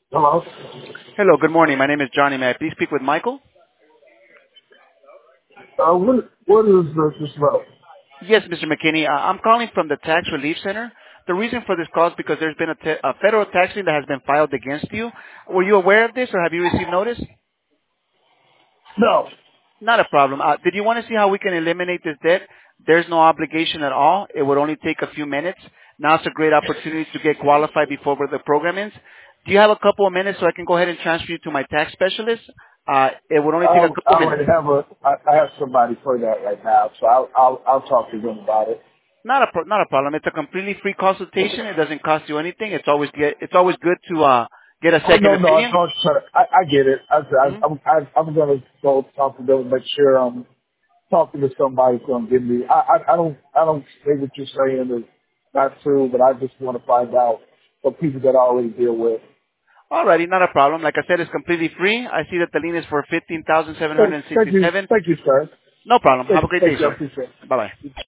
Hello? Hello, good morning. My name is Johnny. May I please speak with Michael? What is this about? Yes, Mr. McKinney. I'm calling from the Tax Relief Center. The reason for this call is because there's been a federal tax lien that has been filed against you. Were you aware of this, or have you received notice? No. Not a problem. Did you want to see how we can eliminate this debt? There's no obligation at all. It would only take a few minutes. Now it's a great opportunity to get qualified before the program ends. Do you have a couple of minutes so I can go ahead and transfer you to my tax specialist? It would only take a I couple of minutes. already have I have somebody for that right now, so I'll talk to them about it. Not a problem. It's a completely free consultation. It doesn't cost you anything. It's always good to get a Oh second no, no, I opinion. don't try to, I get it. hmm I'm gonna go talk to them and make sure I'm talking to somebody who's gonna give me I don't say what you're saying is not true, but I just want to find out what people that I already deal with. Alrighty, not a problem. Like I said, it's completely free. I see that the lien is for $15,767. Thank you, sir. No problem. Have a great day, Thank you, I sir. appreciate it. Bye bye.